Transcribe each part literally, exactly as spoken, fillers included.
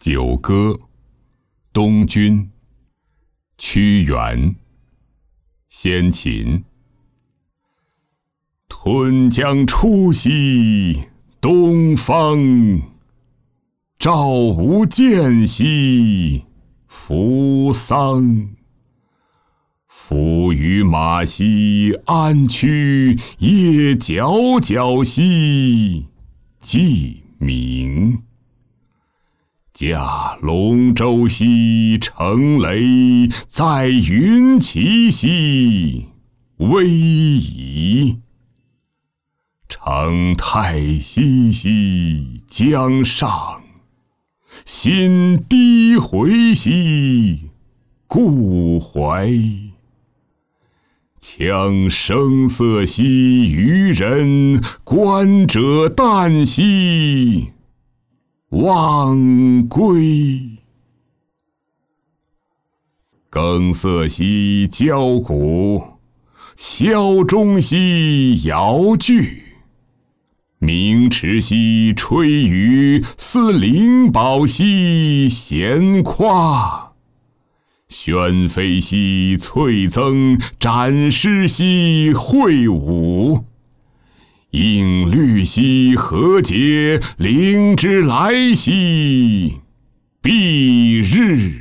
九歌，东君，屈原。先秦。吞将出西东方，赵无间兮扶桑。夫与马兮安区，夜皎皎兮鸡鸣。驾龙舟兮乘雷，载云骑兮威仪。乘太息兮江上，心低回兮故怀。羌声色兮渔人，观者旦兮忘归。更色兮交鼓，箫钟兮摇炬。鸣池兮吹竽，似灵宝兮闲夸。宣妃兮翠增，展诗兮会舞。应律兮何解，灵之来兮蔽日。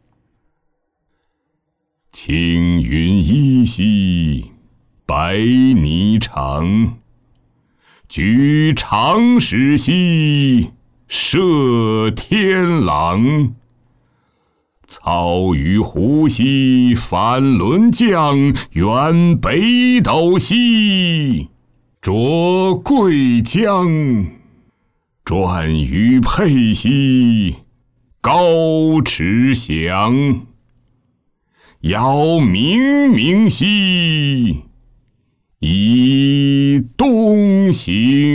青云依兮白霓裳，举长矢兮射天狼。操于湖兮反轮降，远北斗兮着桂江。转于沛兮高驰翔，遥冥冥兮以东行。